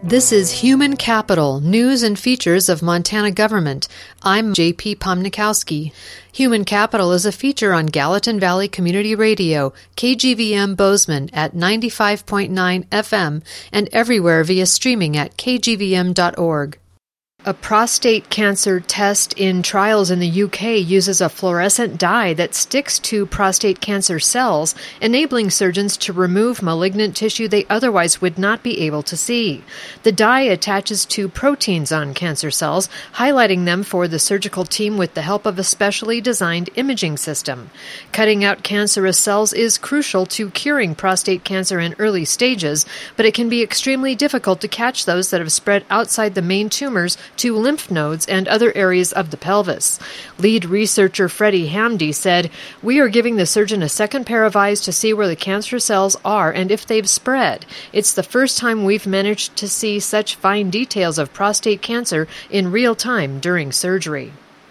This is Human Capital, News and Features of Montana Government. I'm J.P. Pomnikowski. Human Capital is a feature on Gallatin Valley Community Radio, KGVM Bozeman at 95.9 FM and everywhere via streaming at kgvm.org. A prostate cancer test in trials in the UK uses a fluorescent dye that sticks to prostate cancer cells, enabling surgeons to remove malignant tissue they otherwise would not be able to see. The dye attaches to proteins on cancer cells, highlighting them for the surgical team with the help of a specially designed imaging system. Cutting out cancerous cells is crucial to curing prostate cancer in early stages, but it can be extremely difficult to catch those that have spread outside the main tumors to lymph nodes and other areas of the pelvis. Lead researcher Freddie Hamdy said, "We are giving the surgeon a second pair of eyes to see where the cancer cells are and if they've spread. It's the first time we've managed to see such fine details of prostate cancer in real time during surgery."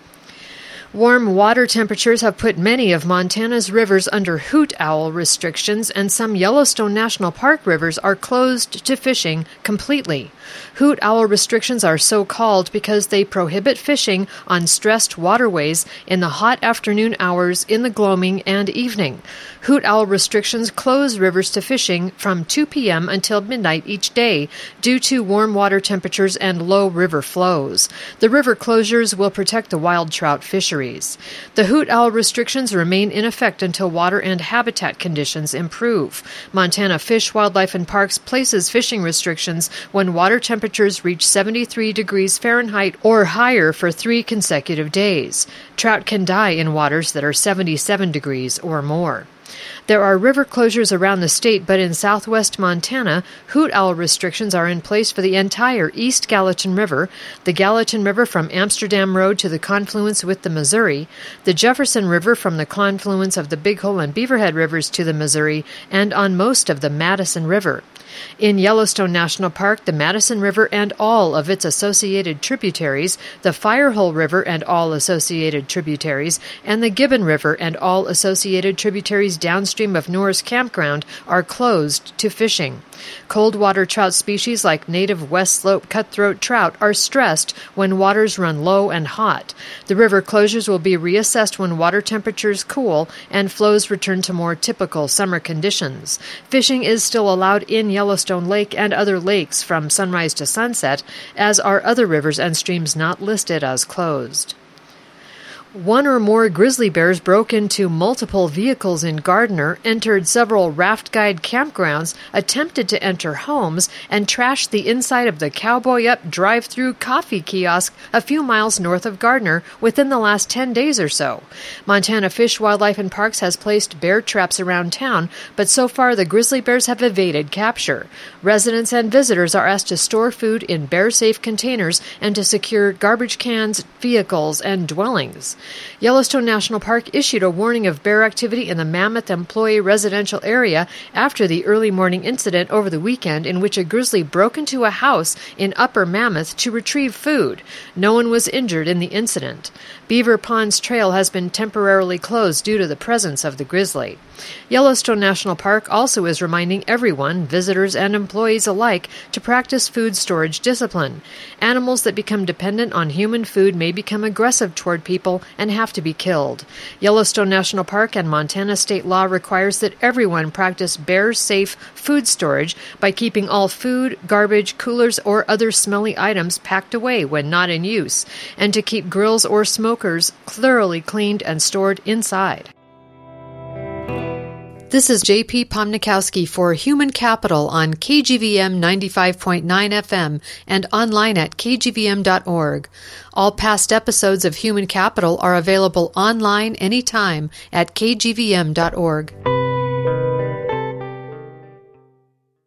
Warm water temperatures have put many of Montana's rivers under hoot owl restrictions, and some Yellowstone National Park rivers are closed to fishing completely. Hoot owl restrictions are so called because they prohibit fishing on stressed waterways in the hot afternoon hours in the gloaming and evening. Hoot owl restrictions close rivers to fishing from 2 p.m. until midnight each day due to warm water temperatures and low river flows. The river closures will protect the wild trout fisheries. The hoot owl restrictions remain in effect until water and habitat conditions improve. Montana Fish, Wildlife, and Parks places fishing restrictions when water temperatures reach 73 degrees Fahrenheit or higher for 3 consecutive days. Trout can die in waters that are 77 degrees or more. There are river closures around the state, but in southwest Montana, hoot owl restrictions are in place for the entire East Gallatin River, the Gallatin River from Amsterdam Road to the confluence with the Missouri, the Jefferson River from the confluence of the Big Hole and Beaverhead rivers to the Missouri, and on most of the Madison River. In Yellowstone National Park, the Madison River and all of its associated tributaries, the Firehole River and all associated tributaries, and the Gibbon River and all associated tributaries downstream of Norris Campground are closed to fishing. Cold water trout species like native West Slope cutthroat trout are stressed when waters run low and hot. The river closures will be reassessed when water temperatures cool and flows return to more typical summer conditions. Fishing is still allowed in Yellowstone Lake and other lakes from sunrise to sunset, as are other rivers and streams not listed as closed. One or more grizzly bears broke into multiple vehicles in Gardner, entered several raft guide campgrounds, attempted to enter homes, and trashed the inside of the Cowboy Up drive-through coffee kiosk a few miles north of Gardner within the last 10 days or so. Montana Fish, Wildlife, and Parks has placed bear traps around town, but so far the grizzly bears have evaded capture. Residents and visitors are asked to store food in bear-safe containers and to secure garbage cans, vehicles, and dwellings. Yellowstone National Park issued a warning of bear activity in the Mammoth employee residential area after the early morning incident over the weekend in which a grizzly broke into a house in Upper Mammoth to retrieve food. No one was injured in the incident. Beaver Ponds Trail has been temporarily closed due to the presence of the grizzly. Yellowstone National Park also is reminding everyone, visitors and employees alike, to practice food storage discipline. Animals that become dependent on human food may become aggressive toward people and have to be killed. Yellowstone National Park and Montana state law requires that everyone practice bear-safe food storage by keeping all food, garbage, coolers, or other smelly items packed away when not in use, and to keep grills or smokers thoroughly cleaned and stored inside. This is J.P. Pomnikowski for Human Capital on KGVM 95.9 FM and online at kgvm.org. All past episodes of Human Capital are available online anytime at kgvm.org.